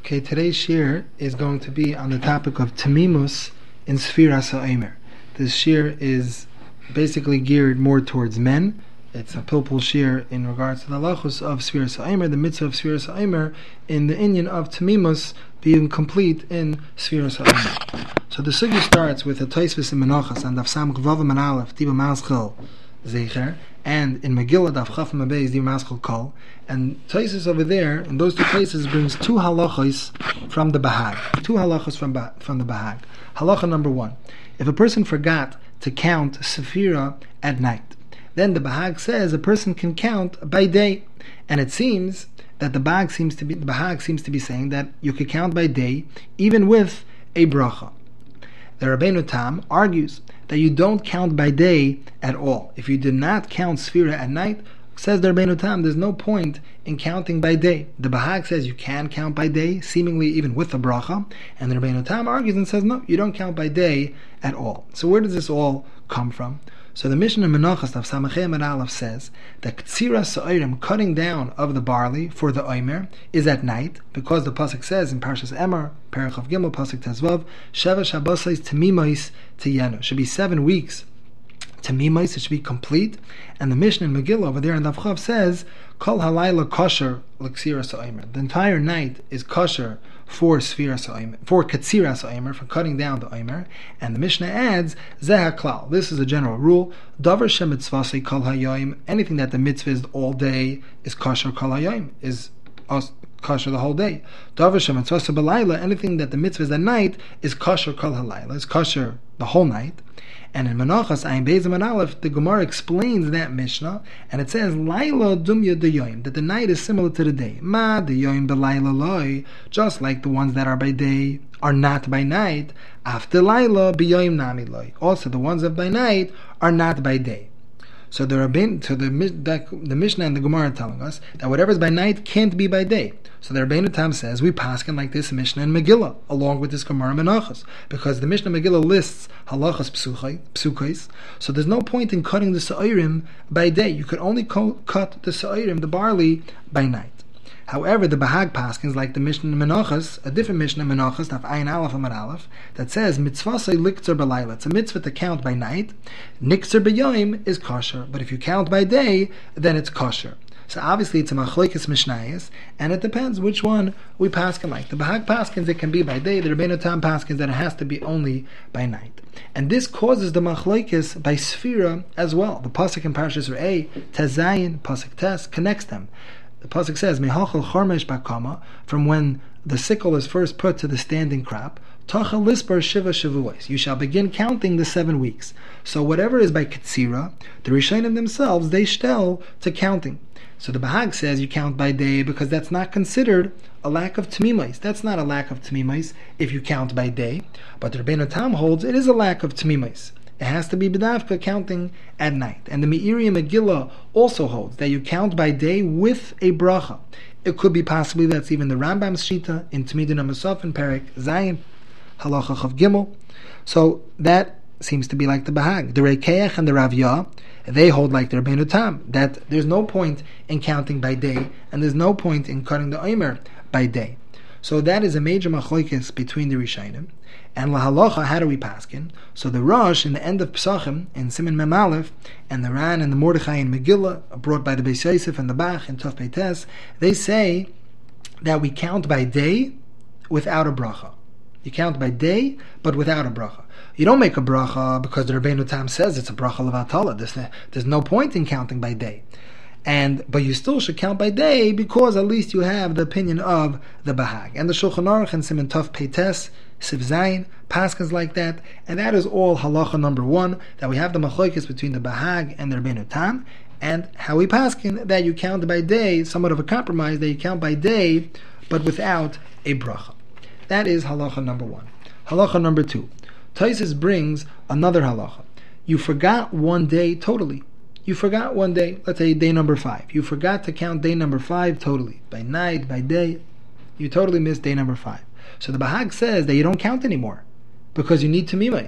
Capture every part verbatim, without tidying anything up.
Okay, today's shir is going to be on the topic of Tamimus in Sfiras HaOmer. This shir is basically geared more towards men. It's a pilpul shir in regards to the halachos of Sfiras HaOmer, the mitzvah of Sfiras HaOmer, in the inyan of Tamimus being complete in Sfiras HaOmer. So the sugya starts with a Tosfos in Menachos and Daf Samach Vav and Aleph Diba Maschil Zecher, and in Megillah Daf Chaf Mabez Diba Maschil Kol. And Tosfos over there, in those two places, brings two halachos from the Bahag. Two halachos from ba- from the Bahag. Halacha number one: if a person forgot to count Sefira at night, then the Bahag says a person can count by day, and it seems that the Bahag seems to be the Bahag seems to be saying that you could count by day even with a bracha. The Rabbeinu Tam argues that you don't count by day at all. If you did not count Sefira at night, says the Rabbeinu Tam, there's no point in counting by day. The Bahag says you can count by day, seemingly even with a bracha, and the Rabbeinu Tam argues and says no, you don't count by day at all. So where does this all come from? So the Mishnah in Menachos of Samachem and Aleph says that Ktsira Sa'orim, cutting down of the barley for the Omer, is at night, because the pasuk says in Parshas Emor, Perich of Gimel, pasuk Tezvav, Sheva Shabbosais Temimos Tiyenu, should be seven weeks. Temimos, it should be complete. And the Mishnah in Megillah over there in Daf Chav says, Kol Halayla Kosher L'Ksira Sa'omer. The entire night is kosher for Sfira Sa'omer, for Katsira Sa'omer, for cutting down the Omer. And the Mishnah adds, Zeh HaKlal. This is a general rule. Davar Shem Mitzvasei Kol Hayoim. Anything that the mitzvah is all day is kosher Kol Hayoim, is kosher the whole day. Davar Shem Mitzvasei B'Layla. Anything that the mitzvah is at night is kosher Kol Halayla, is kosher the whole night. And in Menachos Ayin Beis and Aleph, the Gemara explains that Mishnah, and it says Laila Dumya Deyoim, that the night is similar to the day. Ma Deyoim B'Laila Loi, just like the ones that are by day are not by night. After Laila B'Yoim Nami Loi, also the ones that by night are not by day. So the Rabbein, so the, the the Mishnah and the Gemara are telling us that whatever is by night can't be by day. So the Rabbeinu Tam says we paskin like this Mishnah and Megillah along with this Gemara Menachos, because the Mishnah Megillah lists halachas psukos. So there's no point in cutting the sa'orim by day. You could only co- cut the sa'orim, the barley, by night. However, the Bahag paskins like the Mishnah Menachos, a different Mishnah Menachos, Daf Ayin Aleph Amar Aleph, that says mitzvasei likzer b'layla. It's a mitzvah to count by night. Nikzer b'yoim is kosher, but if you count by day, then it's kosher. So obviously it's a machlokes mishnayos, and it depends which one we paskin like. The Bahag paskins it can be by day. The Rabbeinu Tam paskins that it has to be only by night. And this causes the machlokes by Sfira as well. The pasuk in Parshas Re'eh, Tezayin, pasuk Tes, connects them. The pasuk says, "Mehachal chormesh bakama," from when the sickle is first put to the standing crop. Tachal lisper shiva shavuos. You shall begin counting the seven weeks. So whatever is by Ketzira, the Rishonim themselves they shtel to counting. So the Bahag says you count by day because that's not considered a lack of tmimos. That's not a lack of tmimos if you count by day. But the Rabbeinu Tam holds it is a lack of tmimos. It has to be b'davka counting at night. And the Meiri Megillah also holds that you count by day with a bracha. It could be possibly that's even the Rambam's shita in Tamidin Amasaf and Perek Zayin, Halacha Chav Gimel. So that seems to be like the Bahag. The Rekeach and the Rav Yah, they hold like the Rabbeinu Tam, that there's no point in counting by day, and there's no point in cutting the Omer by day. So that is a major machlokes between the Rishonim. And lahalacha, how do we paskin? So the Rosh in the end of Pesachim in Siman Mem Aleph, and the Ran and the Mordechai in Megillah, brought by the Beis Yosef and the Bach in Tov Peites, they say that we count by day without a bracha. You count by day, but without a bracha. You don't make a bracha because the Rabbeinu Tam says it's a bracha levatala. There's, there's no point in counting by day. And but you still should count by day because at least you have the opinion of the Bahag. And the Shulchan Aruch and Siman Tov Peites, Siv Zayin, paskins like that, and that is all halacha number one, that we have the machlokes between the Bahag and the Rabbeinu Tam, and how we paskin that you count by day, somewhat of a compromise, that you count by day, but without a bracha. That is halacha number one. Halacha number two. Tosfos brings another halacha. You forgot one day totally. You forgot one day, let's say day number five. You forgot to count day number five totally. By night, by day, you totally missed day number five. So the Bahag says that you don't count anymore because you need Tamimos.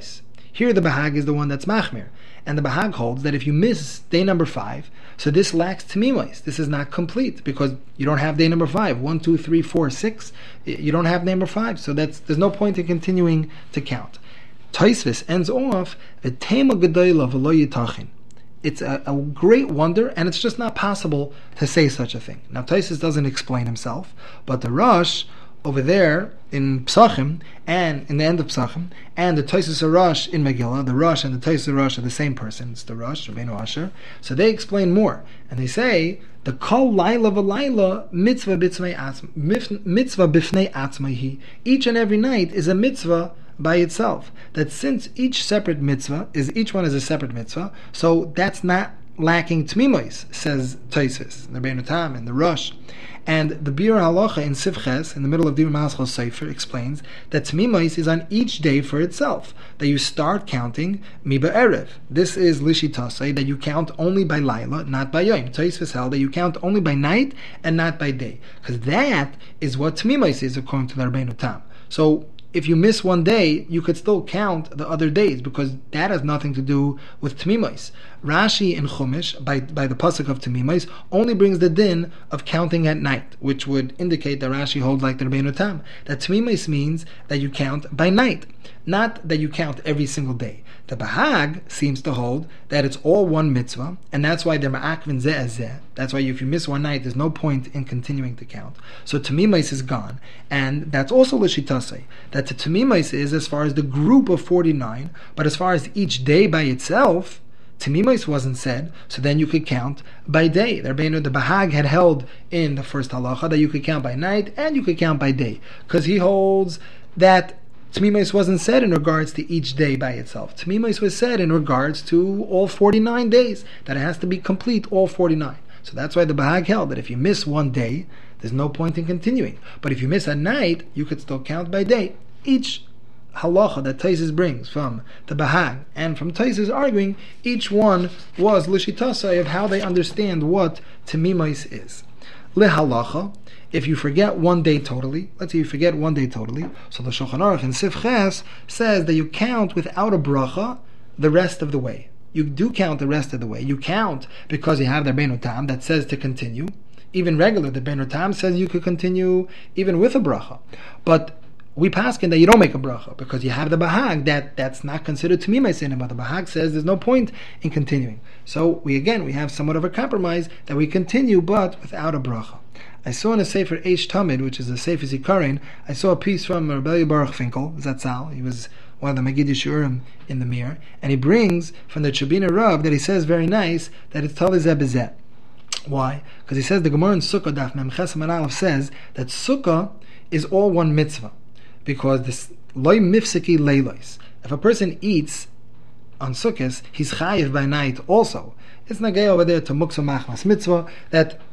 Here the Bahag is the one that's machmir. And the Bahag holds that if you miss day number five, so this lacks Tamimois. This is not complete because you don't have day number five. One, two, three, four, six. You don't have number five. So that's there's no point in continuing to count. Tosfos ends off, V'tema gedola v'lo yitachin. It's a, a great wonder, and it's just not possible to say such a thing. Now, Tosfos doesn't explain himself, but the Rosh over there in Psachim, and in the end of Psachim, and the Tosfos Rosh in Megillah, the Rosh and the Tosfos Rosh are the same person. It's the Rosh, Rabbeinu Asher. So they explain more, and they say the Kol Laila v'Laila mitzvah b'fnei atzma, mitzvah b'fnei atzmahi. Each and every night is a mitzvah by itself. That since each separate mitzvah is each one is a separate mitzvah, so that's not lacking tmimois, says Tosfos, the Rabbeinu Tam and the Rosh. And the Bir Halacha in Sivches, in the middle of Dir Maschal Sefer, explains that tmimois is on each day for itself. That you start counting mi ba'erev. This is lishitasei, that you count only by Laila, not by Yom. Tosfos held that you count only by night and not by day, because that is what tmimois is according to the Rabbeinu Tam. So if you miss one day, you could still count the other days, because that has nothing to do with Tamimois. Rashi in Chumash, by, by the pasuk of Tamimois, only brings the din of counting at night, which would indicate that Rashi holds like the Rabbeinu Tam, that Tamimois means that you count by night, not that you count every single day. The Bahag seems to hold that it's all one mitzvah, and that's why they're ma'akvin zeh zeh. That's why if you miss one night, there's no point in continuing to count. So Tamimois is gone, and that's also l'shitasei. That the Tamimois is as far as the group of forty-nine, but as far as each day by itself, Tamimois wasn't said, so then you could count by day. The Bahag had held in the first halacha that you could count by night and you could count by day, because he holds that Tamimois wasn't said in regards to each day by itself. Tamimois was said in regards to all forty-nine days, that it has to be complete, all forty-nine. So that's why the Bahag held that if you miss one day, there's no point in continuing. But if you miss a night, you could still count by day. Each halacha that Tosfos brings from the Bahag and from Tosfos arguing, each one was l'shitasei of how they understand what Tamimois is. Lehalacha, if you forget one day totally, let's say you forget one day totally, so the Shulchan Aruch in Sivches says that you count without a bracha the rest of the way. You do count the rest of the way. You count because you have the Rabbeinu Tam that says to continue. Even regular, the Rabbeinu Tam says you could continue even with a bracha. But we paskin that you don't make a bracha because you have the Bahag that that's not considered Tamimois in it, but the Bahag says there's no point in continuing. So we again we have somewhat of a compromise that we continue but without a bracha. I saw in a Sefer Eish Tamid, which is a Sefer Zikaron, I saw a piece from Rabbi Baruch Finkel, Zatzal. He was one of the Megiddo Shurim in the Mir, and he brings from the Chabina Rav that he says very nice that it's Tali Zeh B'Zeh. Why? Because he says the Gemara in Sukkah Daf Mem Ches Amud Aleph says that Sukkah is all one mitzvah, because this loy mifseki leilos. If a person eats on Sukkot, he's chayiv by night also. It's nagay over there to muksa machmas mitzvah that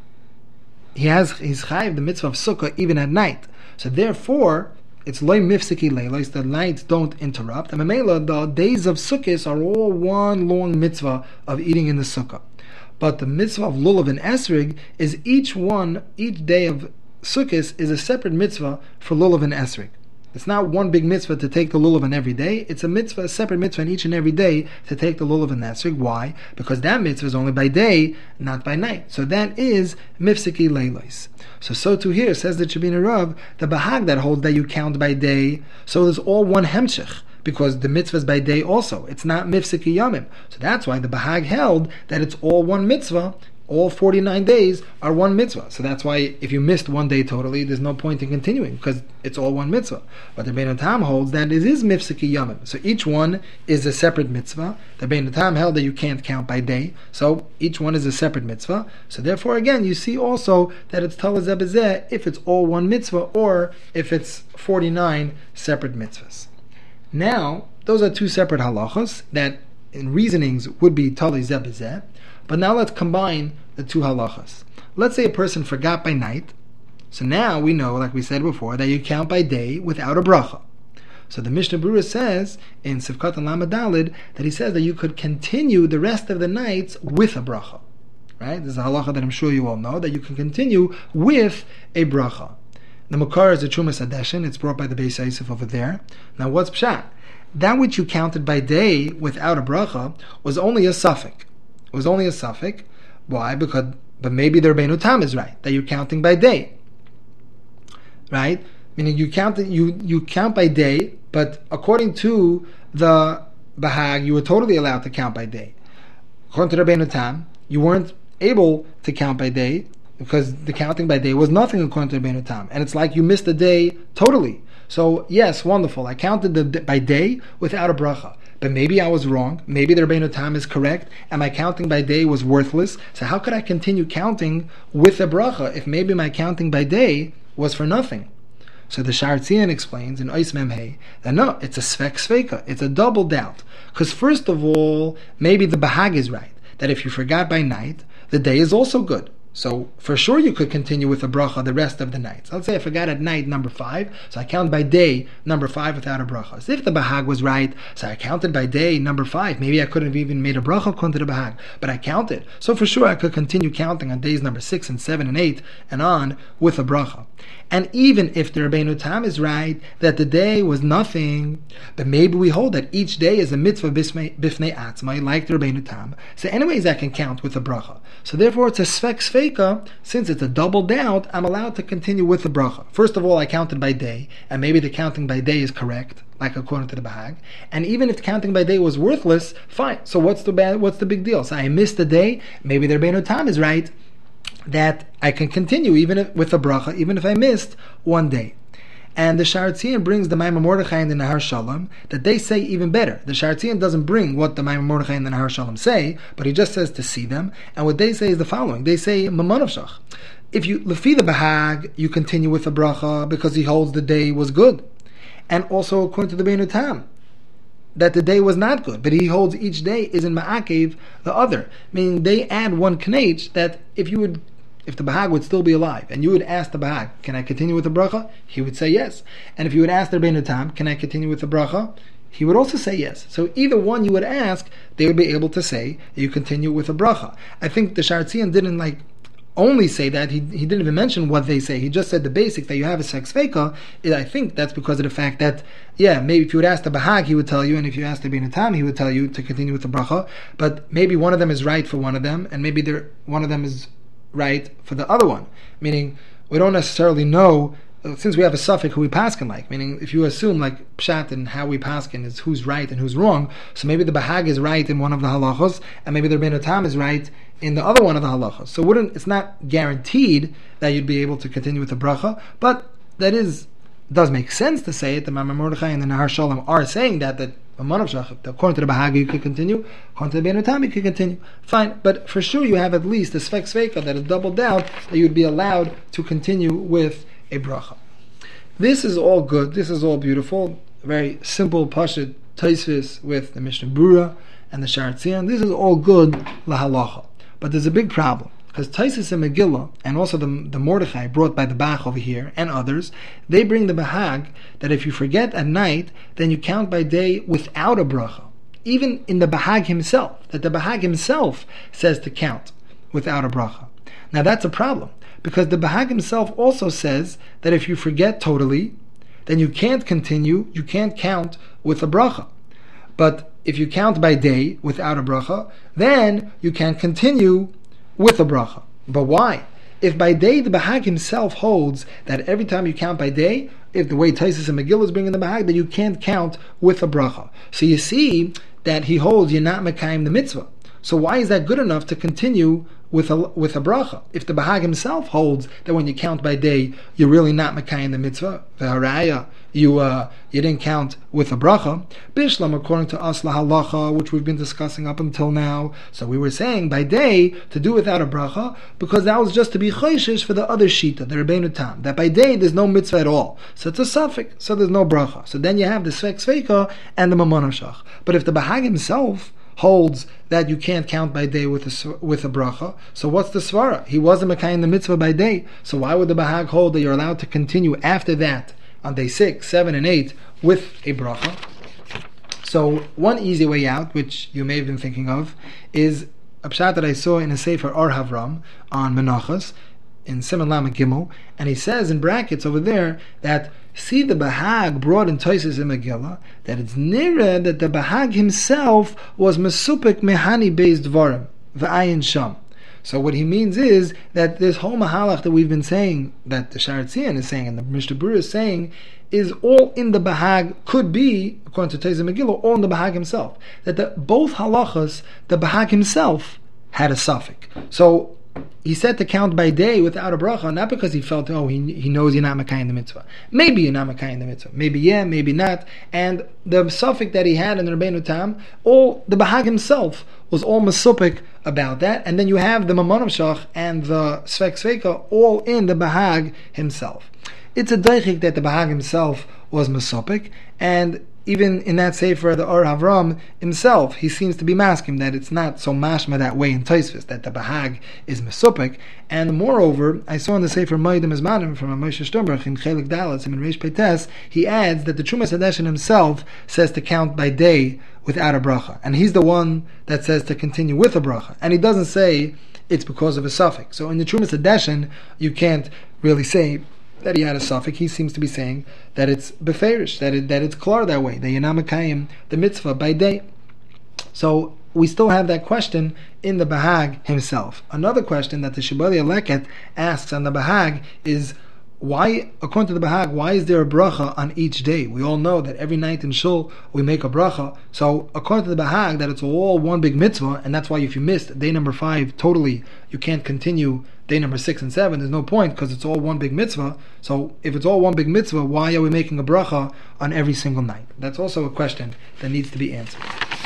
he has he's chayiv the mitzvah of Sukkah even at night. So therefore, it's loy mifseki leilos. The nights don't interrupt. And Mamela, the days of Sukkot are all one long mitzvah of eating in the Sukkah. But the mitzvah of lulav and esrig is each one, each day of Sukkot is a separate mitzvah for lulav and esrig. It's not one big mitzvah to take the lulav every day. It's a mitzvah, a separate mitzvah in each and every day to take the lulav and esrig. Why? Because that mitzvah is only by day, not by night. So that is mifseki leilos. So so too here says the Chabina Rav, the Bahag that holds that you count by day. So there's all one hemshech, because the mitzvah is by day also. It's not mifseki yamim. So that's why the Bahag held that it's all one mitzvah. All forty-nine days are one mitzvah. So that's why if you missed one day totally, there's no point in continuing, because it's all one mitzvah. But the Rabbeinu Tam holds that it is mifseki yamim. So each one is a separate mitzvah. The Rabbeinu Tam held that you can't count by day. So each one is a separate mitzvah. So therefore, again, you see also that it's Tala Zeh B'Zeh if it's all one mitzvah or if it's forty-nine separate mitzvahs. Now, those are two separate halachas that in reasonings would be Tali Zeh B'Zeh. But now let's combine the two halachas. Let's say a person forgot by night. So now we know, like we said before, that you count by day without a bracha. So the Mishnah Berurah says in Sivkat and Lamed Daled that he says that you could continue the rest of the nights with a bracha. Right? This is a halacha that I'm sure you all know, that you can continue with a bracha. The Makar is a Trumas Adeshin. It's brought by the Beis Yosef over there. Now what's Pshat? that which you counted by day without a bracha was only a suffix. It was only a suffix. Why? Because, but maybe the Rabbeinu Tam is right, that you're counting by day. Right? Meaning you count you you count by day, but according to the Bahag, you were totally allowed to count by day. According to Rabbeinu Tam, you weren't able to count by day because the counting by day was nothing according to Rabbeinu Tam, and it's like you missed a day totally. So yes, wonderful. I counted the, by day without a bracha, but maybe I was wrong. Maybe the Rabbeinu Tam is correct, and my counting by day was worthless. So how could I continue counting with a bracha if maybe my counting by day was for nothing? So the Sha'ar Tzion explains in Ois Mem Hey that no, it's a svek sveka, it's a double doubt. Because first of all, maybe the Bahag is right, that if you forgot by night, the day is also good. So for sure you could continue with a bracha the rest of the night. So let's say I forgot at night number five, so I count by day number five without a bracha. So if the Bahag was right, so I counted by day number five. Maybe I couldn't have even made a bracha according to the Bahag, but I counted. So for sure I could continue counting on days number six and seven and eight and on with a bracha. And even if the Rabbeinu Tam is right that the day was nothing, but maybe we hold that each day is a mitzvah bifnei atzmai, like the Rabbeinu Tam. So anyways, I can count with a bracha. So therefore, it's a svek sveka. Since it's a double doubt, I'm allowed to continue with the bracha. First of all, I counted by day, and maybe the counting by day is correct, like according to the Bahag. And even if the counting by day was worthless, fine. So what's the bad? What's the big deal? So I missed a day. Maybe the Rabbeinu Tam is right that I can continue even if, with a bracha, even if I missed one day. And the Sha'ar Tzion brings the Maimon Mordechai and the Nahar Shalom that they say even better. The Sha'ar Tzion doesn't bring what the Maimon Mordechai and the Nahar Shalom say, but he just says to see them. And what they say is the following. They say, Mamonavshach. If you, Lefi the Bahag, you continue with a bracha because he holds the day was good. And also according to the Rabbeinu Tam, that the day was not good, but he holds each day is in Ma'akev the other. Meaning they add one knech that if you would if the Bahag would still be alive, and you would ask the Bahag, can I continue with the bracha? He would say yes. And if you would ask the Rabbeinu Tam, can I continue with the bracha? He would also say yes. So either one you would ask, they would be able to say you continue with a bracha. I think the Sha'ar Tzion didn't like only say that. He he didn't even mention what they say. He just said the basics that you have a sex feka. I think that's because of the fact that, yeah, maybe if you would ask the Bahag, he would tell you, and if you asked the Rabbeinu Tam, he would tell you to continue with the bracha. But maybe one of them is right for one of them, and maybe there one of them is right for the other one, meaning we don't necessarily know, since we have a suffix who we paskin like, meaning if you assume like pshat and how we paskin is who's right and who's wrong, so maybe the Bahag is right in one of the halachos and maybe the Rabbeinu Tam is right in the other one of the halachos. So wouldn't it's not guaranteed that you'd be able to continue with the bracha, but that is does make sense to say it. The Maimon Mordechai and the Nahar Shalom are saying that that according to the Bahag you could continue, according to the Rabbeinu Tam you could continue. Fine, but for sure you have at least a svek sveka that is double doubt that you'd be allowed to continue with a bracha. This is all good. This is all beautiful. Very simple pashut taisvis with the Mishnah Brura and the Sha'ar Tzion. This is all good lahalacha, but there's a big problem. Because Taisus and Megillah, and also the, the Mordechai brought by the Bach over here, and others, they bring the Bahag that if you forget at night, then you count by day without a bracha. Even in the Bahag himself, that the Bahag himself says to count without a bracha. Now that's a problem, because the Bahag himself also says that if you forget totally, then you can't continue, you can't count with a bracha. But if you count by day without a bracha, then you can continue with a bracha. But why? If by day the Bahag himself holds that every time you count by day, if the way Taisus and Megillah is bringing the Bahag, that you can't count with a bracha. So you see that he holds you're not mekayim the mitzvah. So why is that good enough to continue with a with a bracha? If the Bahag himself holds that when you count by day, you're really not mekayim the mitzvah, the haraya, you uh, you didn't count with a bracha. Bishlam, according to us lahalacha, which we've been discussing up until now. So we were saying by day to do without a bracha because that was just to be choishish for the other shita, the Rabbeinu Tam. That by day there's no mitzvah at all, so it's a suffix, so there's no bracha. So then you have the svek sveka and the mamonashach. But if the Bahag himself holds that you can't count by day with a with a bracha, so what's the svara? He wasn't mekayim the mitzvah by day, so why would the Bahag hold that you're allowed to continue after that on day six, seven, and eight with a bracha? So one easy way out, which you may have been thinking of, is a pshat that I saw in a Sefer Or Havram on Menachos in Siman Lamed Gimel, and he says in brackets over there that See, the Bahag brought in Tosfos in Megillah that it's nira that the Bahag himself was mesupik mehani based dvarim v'ayin sham. So what he means is that this whole mahalach that we've been saying, that the Sha'ar Tzion is saying and the Mishnah Berurah is saying, is all in the Bahag, could be, according to Tosfos in Megillah, all in the Bahag himself. That the, both halachas, the Bahag himself had a suffix. So he said to count by day without a bracha, not because he felt, oh, he he knows you're not Mekayim the mitzvah. Maybe you're not Mekayim the mitzvah. Maybe yeah, maybe not. And the suffix that he had in the Rabbeinu Tam, all the Bahag himself was all masupik about that. And then you have the Mammon Shach and the Svek Sveka all in the Bahag himself. It's a deichik that the Bahag himself was masupik, and even in that sefer, the Or Havram himself, he seems to be masking that it's not so mashma that way in Tosfos, that the Bahag is mesupik. And moreover, I saw in the sefer Moedim Ezmanim from Moshe Sternberg in Chelik Dalet in Reish Peites, he adds that the Trumas Hadeshin himself says to count by day without a bracha, and he's the one that says to continue with a bracha, and he doesn't say it's because of a suffix. So in the Trumas Hadeshin, you can't really say that he had a suffix. He seems to be saying that it's beferish, that it, that it's klar that way, that you're not mekayim the mitzvah by day. So we still have that question in the Bahag himself. Another question that the Shibbolei Leket asks on the Bahag is, why, according to the Bahag, why is there a bracha on each day? We all know that every night in Shul we make a bracha. So according to the Bahag, that it's all one big mitzvah, and that's why if you missed day number five totally, you can't continue day number six and seven. There's no point because it's all one big mitzvah. So if it's all one big mitzvah, why are we making a bracha on every single night? That's also a question that needs to be answered.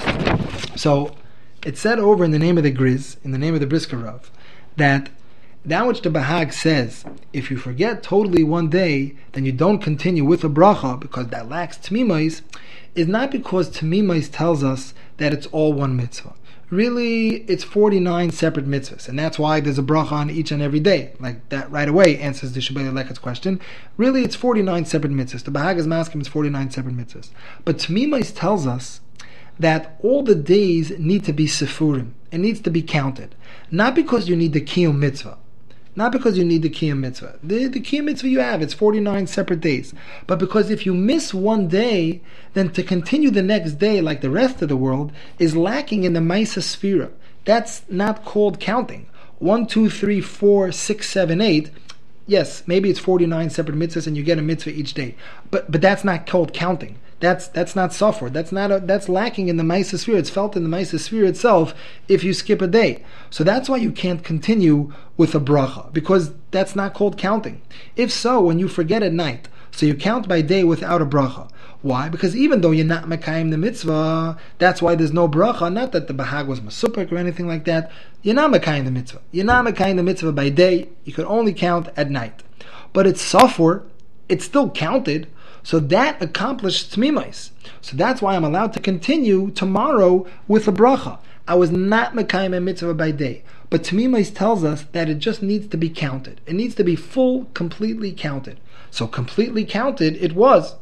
So it's said over in the name of the Griz, in the name of the Brisker Rav, that that which the Bahag says, if you forget totally one day, then you don't continue with a bracha because that lacks Tmimais, is not because Tmimais tells us that it's all one mitzvah. Really, it's forty-nine separate mitzvahs, and that's why there's a bracha on each and every day. Like that right away answers the Shibbolei Leket's question. Really, it's forty-nine separate mitzvahs. The Bahag is masking it's forty-nine separate mitzvahs. But Tmimais tells us that all the days need to be sefurim. It needs to be counted. Not because you need the Kiyum mitzvah. Not because you need the Kiyum mitzvah. The, the Kiyum mitzvah you have, it's forty-nine separate days. But because if you miss one day, then to continue the next day like the rest of the world is lacking in the Maisa Sphira. That's not called counting. One, two, three, four, six, seven, eight. Yes, maybe it's forty-nine separate mitzvahs and you get a mitzvah each day. But but that's not called counting. That's that's not suffer. That's not a, that's lacking in the Maisa Sphere. It's felt in the Maisa Sphere itself if you skip a day. So that's why you can't continue with a bracha, because that's not called counting. If so, when you forget at night, so you count by day without a bracha. Why? Because even though you're not mekayim the mitzvah, that's why there's no bracha. Not that the Bahag was masupik or anything like that. You're not mekayim the mitzvah. You're not mekayim the mitzvah by day. You could only count at night. But it's suffer. It's still counted. So that accomplished Tmimais. So that's why I'm allowed to continue tomorrow with a bracha. I was not mekayim a mitzvah by day. But Tmimais tells us that it just needs to be counted. It needs to be full, completely counted. So completely counted it was.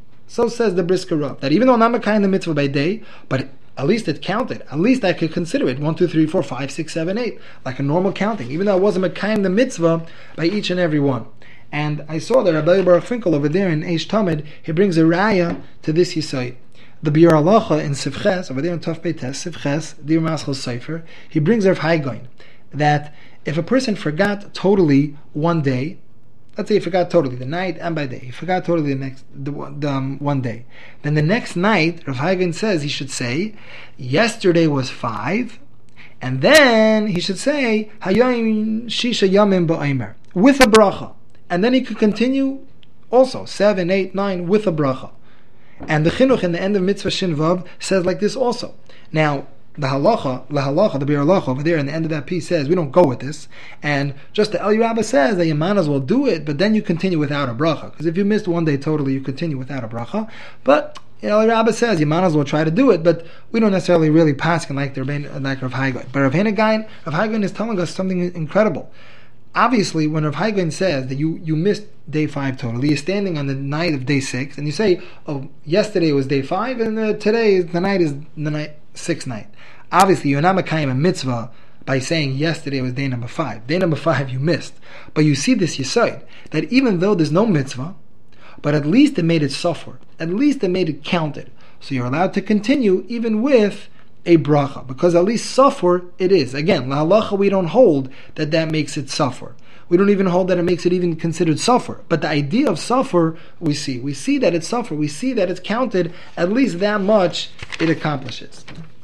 So says the Brisker Rav, that even though I'm not mekayim the mitzvah by day, but at least it counted. At least I could consider it. One, two, three, four, five, six, seven, eight. Like a normal counting. Even though I wasn't mekayim the mitzvah by each and every one. And I saw that Rabbi Baruch Finkel over there in Eish Tamid, he brings a raya to this Yisai. The Biur Halacha in Sivches, over there in Tov Peites, Sivches, Dir Maschel Sefer, he brings Rav Haigoin, that if a person forgot totally one day, let's say he forgot totally the night and by day, he forgot totally the next the, the um, one day, then the next night, Rav Haigoin says he should say, yesterday was five, and then he should say, Hayom Shisha Yamim Ba'omer, with a bracha. And then he could continue also, seven, eight, nine, with a bracha. And the chinuch in the end of Mitzvah Shin Vav says like this also. Now, the halacha, the halacha, the Biur Halacha over there in the end of that piece says, we don't go with this. And just the Eliyahu Rabbah says that you might as well do it, but then you continue without a bracha. Because if you missed one day totally, you continue without a bracha. But Eliyahu Rabbah says you might as well try to do it, but we don't necessarily really pass like the like Rav Haigoin. But Rav Haigoin, Rav Haigoin is telling us something incredible. Obviously, when Rav Haigoin says that you, you missed day five totally, you're standing on the night of day six, and you say, oh, yesterday was day five, and uh, today is the night is the night sixth night. Obviously, you're not mekayim a mitzvah by saying yesterday was day number five. Day number five you missed. But you see this yesod, that even though there's no mitzvah, but at least it made it suffer. At least it made it counted. So you're allowed to continue even with a bracha, because at least suffer it is. Again, la halacha we don't hold that that makes it suffer. We don't even hold that it makes it even considered suffer. But the idea of suffer, we see. We see that it's suffer. We see that it's counted. At least that much it accomplishes.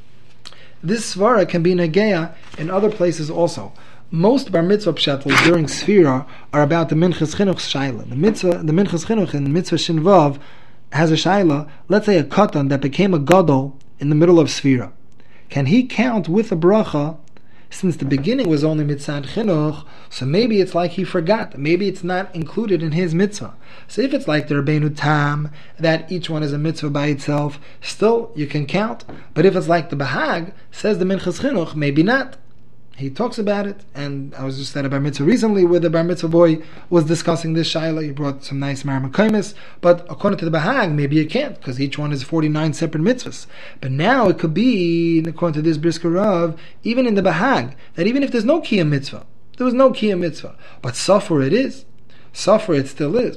This svara can be nageya in other places also. Most bar mitzvah pshatels during Sfira are about the Minchas Chinuch Shaila. The mitzvah, the Minchas Chinuch in Mitzvah Shinvav has a Shaila. Let's say a katan that became a gadol in the middle of Sfira. Can he count with a bracha? Since the beginning was only mitzad chinuch, so maybe it's like he forgot. Maybe it's not included in his mitzvah. So if it's like the Rabbeinu Tam, that each one is a mitzvah by itself, still you can count. But if it's like the Bahag, says the Minchas Chinuch, maybe not. He talks about it, and I was just at a bar mitzvah recently where the bar mitzvah boy was discussing this shaila. He brought some nice maramakamis, but according to the Bahag, maybe you can't, because each one is forty-nine separate mitzvahs. But now it could be, according to this Brisker Rav, even in the Bahag, that even if there's no kiyam mitzvah, there was no kiyam mitzvah, but suffer it is. Suffer it still is.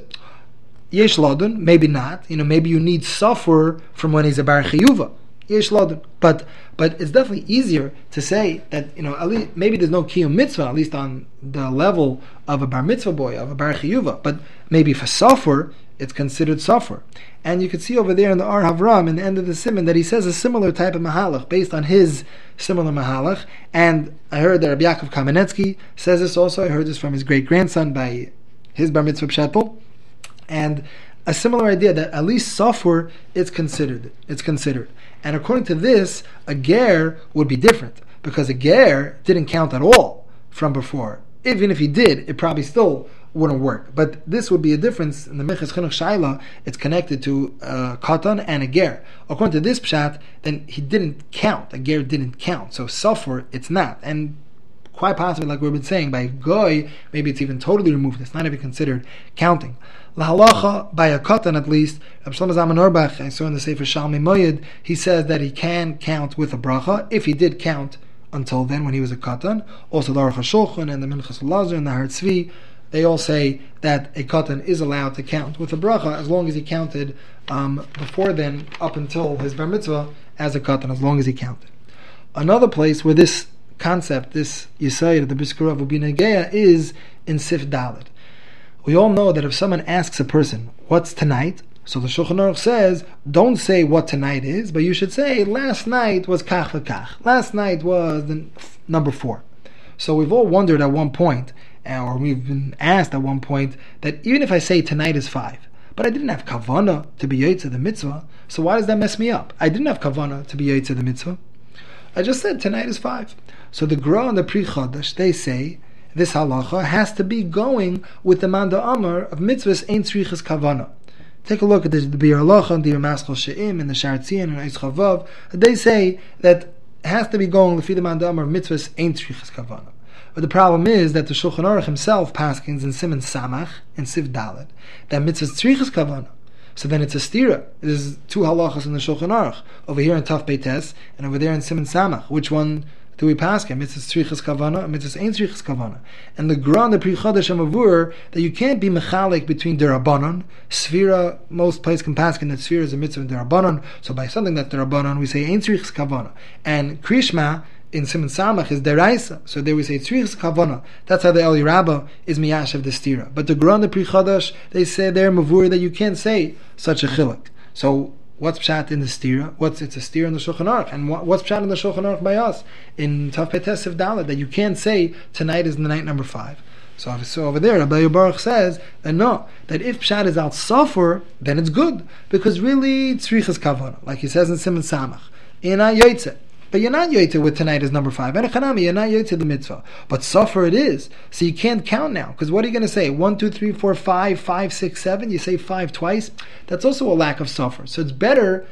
Yesh ladun, maybe not. You know, maybe you need suffer from when he's a bar chiyuva. Yesh ladun, but but it's definitely easier to say that, you know, at least maybe there's no kiyum mitzvah, at least on the level of a bar mitzvah boy, of a bar chiyuva, but maybe for suffer it's considered suffer. And you can see over there in the Ar Havram in the end of the Siman that he says a similar type of mahalach based on his similar mahalach. And I heard that Rabbi Yaakov Kamenetsky says this also. I heard this from his great grandson by his bar mitzvah pshatel, and a similar idea that at least suffer it's considered. It's considered. And according to this, a ger would be different, because a ger didn't count at all from before. Even if he did, it probably still wouldn't work. But this would be a difference in the Minchas Chinuch Shaila. It's connected to a katan and a ger. According to this pshat, then he didn't count. A ger didn't count. So suffer, it's not. And quite possibly, like we've been saying, by goy, maybe it's even totally removed. It's not even considered counting. La halacha, by a katan at least, Rabbi Shlomo Zalman Auerbach, I saw in the Sefer Shalmei Moyed, he says that he can count with a bracha, if he did count until then when he was a katan. Also the Aruch HaShulchan and the Minchas Elazar and the Har Tzvi, they all say that a katan is allowed to count with a bracha as long as he counted um, before then, up until his bar mitzvah, as a katan, as long as he counted. Another place where this concept, this Yisayid of the Brisker Rav would be nageya, is in Sif Dalet. We all know that if someone asks a person, what's tonight? So the Shulchan Aruch says, don't say what tonight is, but you should say, last night was kach v'kach. Last night was the f- number four. So we've all wondered at one point, or we've been asked at one point, that even if I say tonight is five, but I didn't have kavanah to be yotze the mitzvah, so why does that mess me up? I didn't have kavanah to be yotze the mitzvah. I just said tonight is five. So the Gra and the Pri Chodesh, they say, this halacha has to be going with the Manda Amar of mitzvahs ein tzrichas kavana. Take a look at the Bir Halacha and the Maskal She'im and the Shar Tzion and Eis Chavav. They say that it has to be going with the Manda Amar of mitzvahs ein tzrichas kavana. But the problem is that the Shulchan Aruch himself paskins in Siman Samach and Siv Dalet that mitzvahs tzrichas kavana. So then it's a stira. There's two halachas in the Shulchan Aruch over here in Taf Beites and over there in Siman Samach. Which one do we pass? Mitzvahs tzrichas kavana and mitzvahs ein tzrichas kavana. And the Gran, the Pri Chodesh Amavur, that you can't be mechalik between derabanan, Sfira, most places can pass that Sfira is a mitzvah derabanan, so by something that's derabanan we say ein tzrichas kavana. And Krishma in Siman Samach is deraisa, so there we say tzrichas kavana. That's how the Eli Rabbah is miyashav the stira. But the Gran, the Pri Chodesh, they say there Mavur that you can't say such a chiluk. So what's pshat in the stira? What's it's a stira in the Shulchan Aruch, and what, what's pshat in the Shulchan Aruch by us in Taf Peites Siv Dalet that you can't say tonight is the night number five. So, so over there, Rabbi Baruch says that no, that if pshat is al suffer, then it's good because really tzrichas kavana, like he says in Siman Samach, ina yotze. But you're not yotze with tonight is number five. And chanami, you're not yotze the mitzvah. But suffer it is. So you can't count now. Because what are you going to say? One, two, three, four, five, five, six, seven. You say five twice. That's also a lack of suffer. So it's better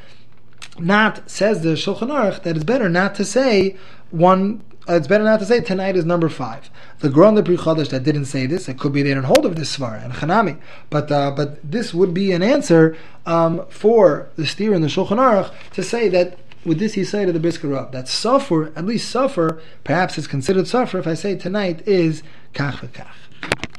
not, says the Shulchan Aruch, that it's better not to say one, uh, it's better not to say tonight is number five. The Gran, the Pri Chodesh that didn't say this, it could be they didn't hold of this svara and chanami. But uh, but this would be an answer um, for the steer in the Shulchan Aruch to say that with this, he said to the Brisker Rav that suffer, at least suffer, perhaps it's considered suffer if I say tonight is kach v'kach.